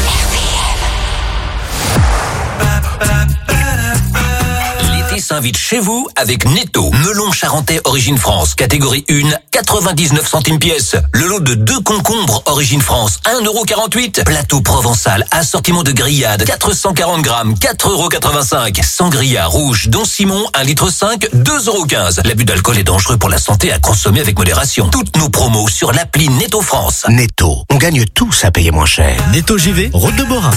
Speaker 19: L'été s'invite chez vous avec Netto. Melon charentais origine France, catégorie 1, 99 centimes pièce. Le lot de 2 concombres origine France, 1,48 €. Plateau provençal, assortiment de grillades, 440 grammes, 4,85 €. Sangria rouge, Don Simon, 1,5 litre, 2,15 €. L'abus d'alcool est dangereux pour la santé, à consommer avec modération. Toutes nos promos sur l'appli Netto France.
Speaker 6: Netto, on gagne tous à payer moins cher.
Speaker 1: Netto JV, route de Borin.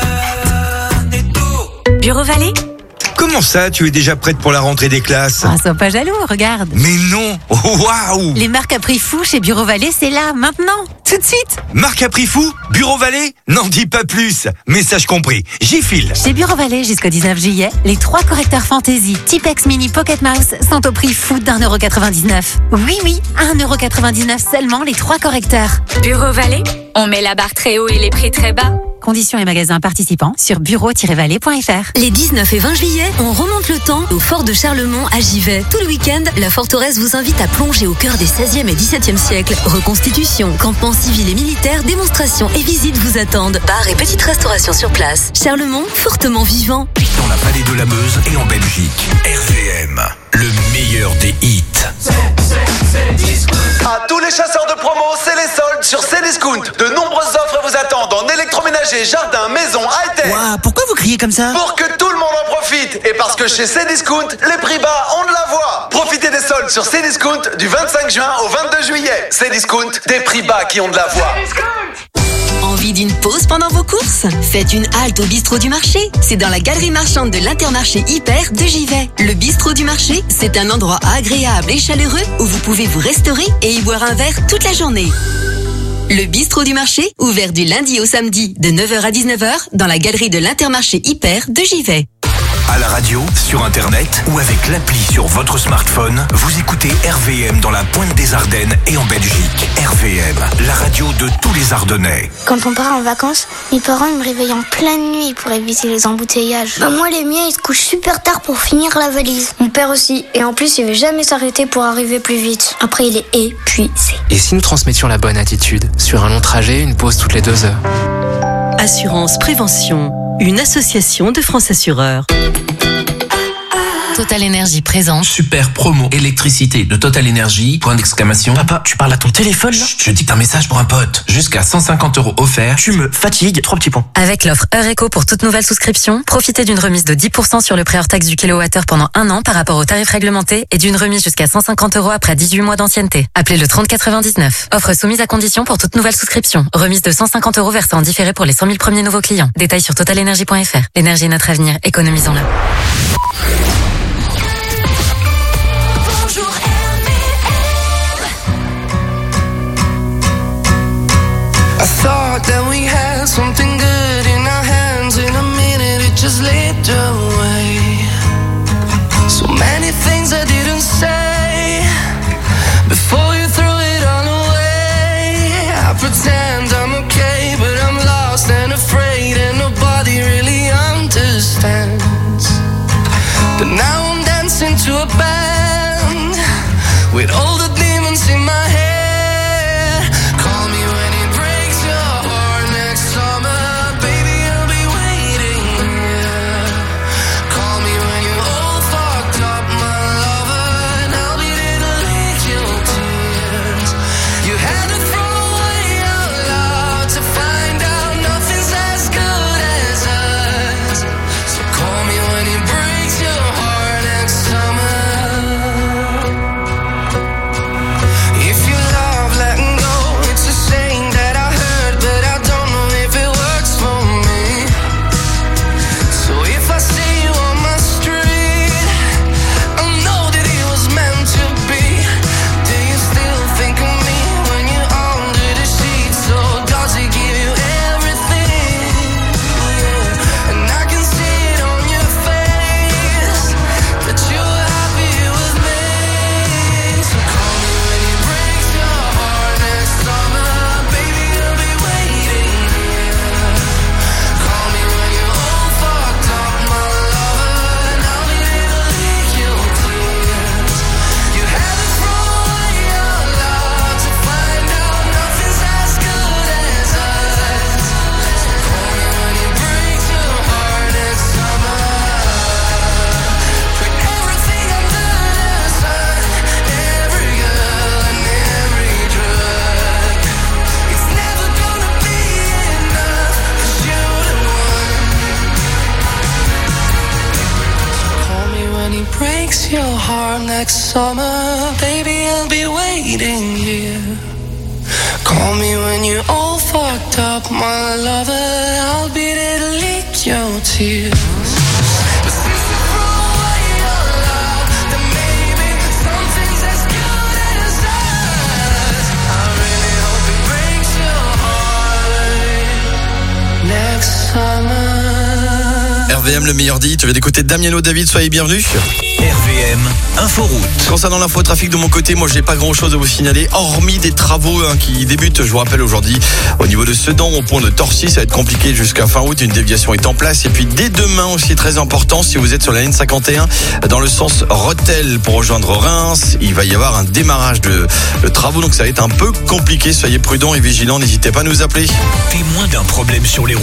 Speaker 5: Bureau Vallée?
Speaker 22: Comment ça, tu es déjà prête pour la rentrée des classes?
Speaker 5: Ah, sois pas jaloux, regarde.
Speaker 22: Mais non! Waouh!
Speaker 5: Les marques à prix fou chez Bureau Vallée, c'est là, maintenant, tout de suite.
Speaker 22: Marque à prix fou? Bureau Vallée? N'en dis pas plus. Message compris. J'y file.
Speaker 5: Chez Bureau Vallée, jusqu'au 19 juillet, les 3 correcteurs Fantasy Tipex Mini Pocket Mouse sont au prix fou d'1,99 €. Oui, 1,99 € seulement les 3 correcteurs.
Speaker 18: Bureau Vallée, on met la barre très haut et les prix très bas.
Speaker 5: Conditions et magasins participants sur bureau-vallée.fr.
Speaker 23: Les 19 et 20 juillet, on remonte le temps au fort de Charlemont à Givet. Tout le week-end, la forteresse vous invite à plonger au cœur des 16e et 17e siècles. Reconstitution, campement civil et militaire, démonstrations et visites vous attendent. Bar et petite restauration sur place. Charlemont, fortement vivant.
Speaker 10: Dans la vallée de la Meuse et en Belgique. RVM, le meilleur des hits.
Speaker 13: C'est disco.
Speaker 2: À tous les chasseurs de promo, c'est les soldes sur Cdiscount. De nombreuses offres vous attendent en électroménager, jardin, maison, high-tech.
Speaker 25: Ouah, pourquoi vous criez comme ça?
Speaker 2: Pour que tout le monde en profite. Et parce que chez Cdiscount, les prix bas ont de la voix. Profitez des soldes sur Cdiscount du 25 juin au 22 juillet. Cdiscount, des prix bas qui ont de la voix.
Speaker 3: Envie d'une pause pendant vos courses? Faites une halte au bistrot du marché. C'est dans la galerie marchande de l'Intermarché Hyper de Givet. Le bistrot du marché, c'est un endroit agréable et chaleureux où vous pouvez vous restaurer et y boire un verre toute la journée. Le bistrot du marché, ouvert du lundi au samedi de 9h à 19h dans la galerie de l'Intermarché Hyper de Givet.
Speaker 10: À la radio, sur internet ou avec l'appli sur votre smartphone, vous écoutez RVM dans la pointe des Ardennes et en Belgique. RVM, la radio de tous les Ardennais.
Speaker 17: Quand on part en vacances, mes parents me réveillent en pleine nuit pour éviter les embouteillages. Moi, les miens, ils se couchent super tard pour finir la valise. Mon père aussi. Et en plus, il veut jamais s'arrêter pour arriver plus vite. Après, il est épuisé.
Speaker 4: Et si nous transmettions la bonne attitude? Sur un long trajet, une pause toutes les 2 heures.
Speaker 20: Assurance Prévention, une association de France Assureurs.
Speaker 24: Total Énergie présente
Speaker 26: Super promo électricité de Total Énergie, point d'exclamation.
Speaker 25: Papa, tu parles à ton téléphone là?
Speaker 26: Chut, je dicte un message pour un pote. Jusqu'à 150 € offerts.
Speaker 25: Tu me fatigues, 3 petits points.
Speaker 24: Avec l'offre Heure Éco pour toute nouvelle souscription, profitez d'une remise de 10% sur le prix hors taxe du kilowattheure pendant 1 an par rapport au tarif réglementé et d'une remise jusqu'à 150 € après 18 mois d'ancienneté. Appelez le 3099. Offre soumise à condition pour toute nouvelle souscription. Remise de 150 € versée en différé pour les 100 000 premiers nouveaux clients. Détails sur totalenergie.fr. L'énergie est notre avenir, économisons-la.
Speaker 12: I thought that we had something good in our hands. In a minute it just slipped away. So many things I didn't say before you threw it all away. I pretend I'm okay, but I'm lost and afraid, and nobody really understands. But now I'm dancing to a band with all the demons in my head. Call me when it breaks your heart next summer, baby, I'll be waiting here. Call me when you're all fucked up, my lover, and I'll be there to lick your tears. You had to throw away your love to find out nothing's as good as us. So call me when it breaks your heart next summer. If you love letting go, it's a saying that I heard, but I don't know if it works for me. So if I see you on my street, I know that it was meant to be. Do you still think of me when you're under the sheets? So does it give you everything? Yeah. And I can see it on your face that you're happy with me. So call me when it breaks your heart next summer, baby, I'll be waiting here. Call me when you're all fucked up, my lover, and I'll be there to lick your tears. You had to throw away your love to find out nothing's as good as us. So call me when it breaks your heart next summer. Put everything under the sun, every girl and every drug. It's never gonna be enough, 'cause you're the one. Call me when he breaks your heart next summer, baby, I'll be waiting here. Call me when you're all fucked up, my lover, I'll be there to lick your tears. But since you threw away your love, then maybe something's as good as us. I really hope it breaks your heart next summer.
Speaker 1: RVM, le meilleur dit. Tu viens d'écouter Damiano David, soyez bienvenus.
Speaker 10: RVM, Inforoute.
Speaker 1: Concernant l'infotrafic de mon côté, moi j'ai pas grand chose à vous signaler, hormis des travaux qui débutent, je vous rappelle aujourd'hui, au niveau de Sedan, au pont de Torcy, ça va être compliqué jusqu'à fin août, une déviation est en place, et puis dès demain aussi très important, si vous êtes sur la ligne 51, dans le sens Rethel pour rejoindre Reims, il va y avoir un démarrage de travaux, donc ça va être un peu compliqué, soyez prudents et vigilants, n'hésitez pas à nous appeler.
Speaker 10: Témoin d'un problème sur les routes.